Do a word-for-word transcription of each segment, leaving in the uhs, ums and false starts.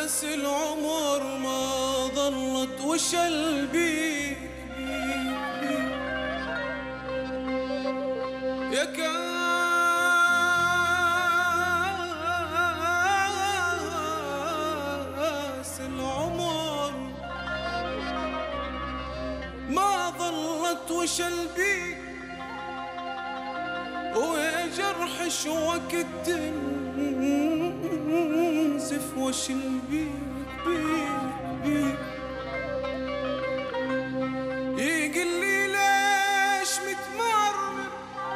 ناس العمر ما ضلت وشل بيك يا كاس العمر ما ضلت وشل بيك ويا جرح شوك تنزف وشل بيك بيك بيك يقل لي ليش متمرمر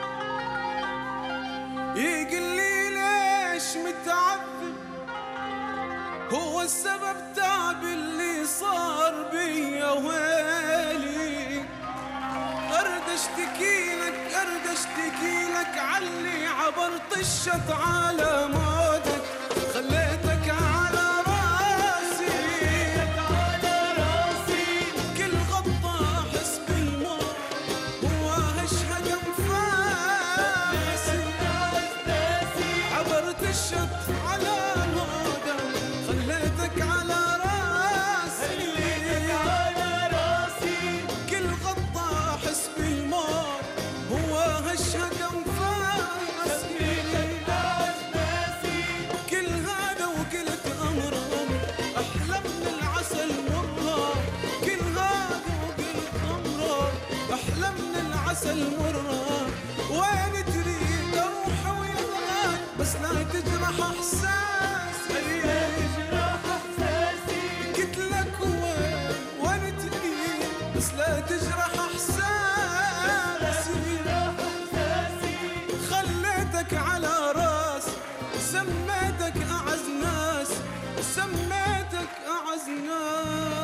يقل لي ليش متعذب هو السبب تعب اللي صار بيا ويلي ارد اشتكي لك ارد اشتكي لك علي عبرت الشط على مودك خليتك على راسي على راسي كل غضة احس بالموت هو هشهد انفاسي عبرت الشط على مودك خليتك على راسي على راسي كل غضة احس بالموت هو هشهد انفاسي كل هذا وقلت امرهم احلى من العسل مرة كل هذا وقلت امرهم احلى من العسل مرة وين تريد اروح وياك بس لا تجرح احساسي يجرح احساسي قلت لك وين وين تريد بس لا تجرح احساسي خليتك على راسي سميتك اعز ناس سميتك اعز ناس